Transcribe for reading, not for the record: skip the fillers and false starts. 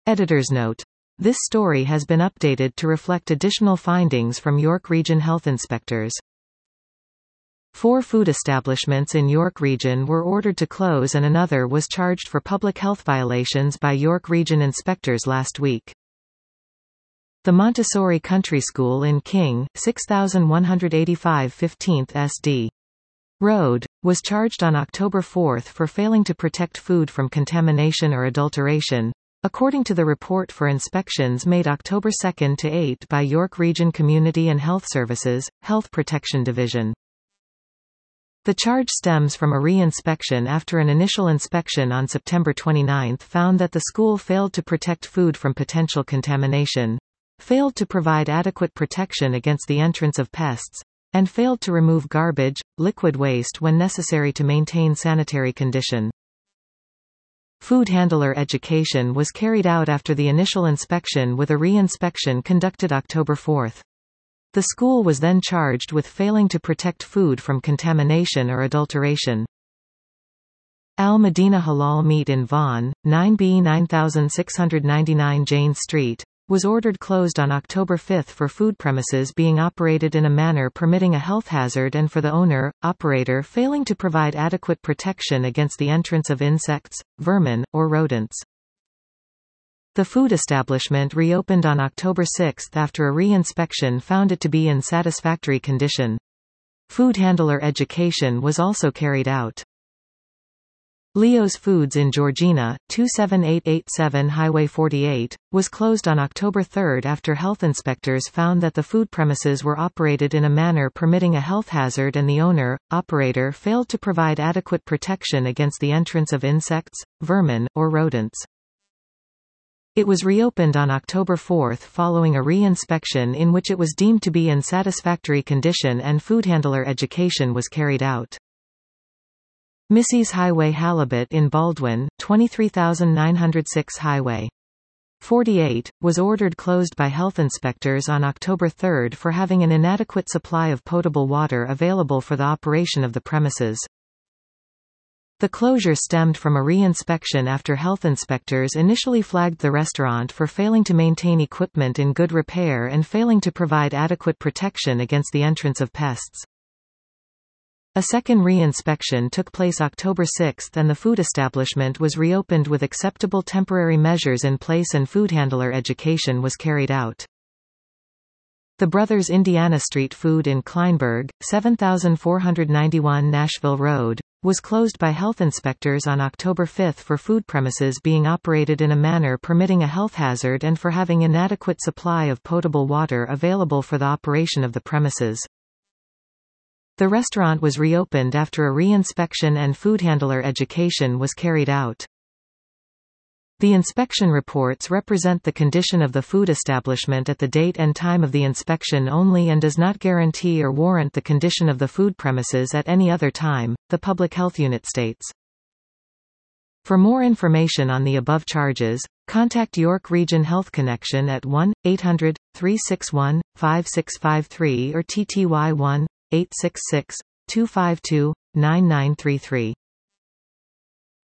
Editor's note. This story has been updated to reflect additional findings from York Region health inspectors. 4 food establishments in York Region were ordered to close and another was charged for public health violations by York Region inspectors last week. The Montessori Country School in King, 6185 15th SD. Road, was charged on October 4 for failing to protect food from contamination or adulteration, according to the report for inspections made October 2 to 8 by York Region Community and Health Services, Health Protection Division. The charge stems from a re-inspection after an initial inspection on September 29 found that the school failed to protect food from potential contamination, failed to provide adequate protection against the entrance of pests, and failed to remove garbage, liquid waste when necessary to maintain sanitary condition. Food handler education was carried out after the initial inspection with a re-inspection conducted October 4. The school was then charged with failing to protect food from contamination or adulteration. Al Medina Halal Meat in Vaughan, 9B 9699 Jane Street, was ordered closed on October 5 for food premises being operated in a manner permitting a health hazard and for the owner, operator failing to provide adequate protection against the entrance of insects, vermin, or rodents. The food establishment reopened on October 6 after a re-inspection found it to be in satisfactory condition. Food handler education was also carried out. Leo's Foods in Georgina, 27887 Highway 48, was closed on October 3 after health inspectors found that the food premises were operated in a manner permitting a health hazard and the owner, operator failed to provide adequate protection against the entrance of insects, vermin, or rodents. It was reopened on October 4 following a re-inspection in which it was deemed to be in satisfactory condition and food handler education was carried out. Missy's Highway Halibut in Baldwin, 23906 Highway 48, was ordered closed by health inspectors on October 3 for having an inadequate supply of potable water available for the operation of the premises. The closure stemmed from a re-inspection after health inspectors initially flagged the restaurant for failing to maintain equipment in good repair and failing to provide adequate protection against the entrance of pests. A second re-inspection took place October 6 and the food establishment was reopened with acceptable temporary measures in place and food handler education was carried out. The Brothers Indiana Street Food in Kleinburg, 7491 Nashville Road, was closed by health inspectors on October 5 for food premises being operated in a manner permitting a health hazard and for having inadequate supply of potable water available for the operation of the premises. The restaurant was reopened after a re-inspection and food handler education was carried out. The inspection reports represent the condition of the food establishment at the date and time of the inspection only and does not guarantee or warrant the condition of the food premises at any other time, the Public Health Unit states. For more information on the above charges, contact York Region Health Connection at 1-800-361-5653 or TTY 1-866-252-9933.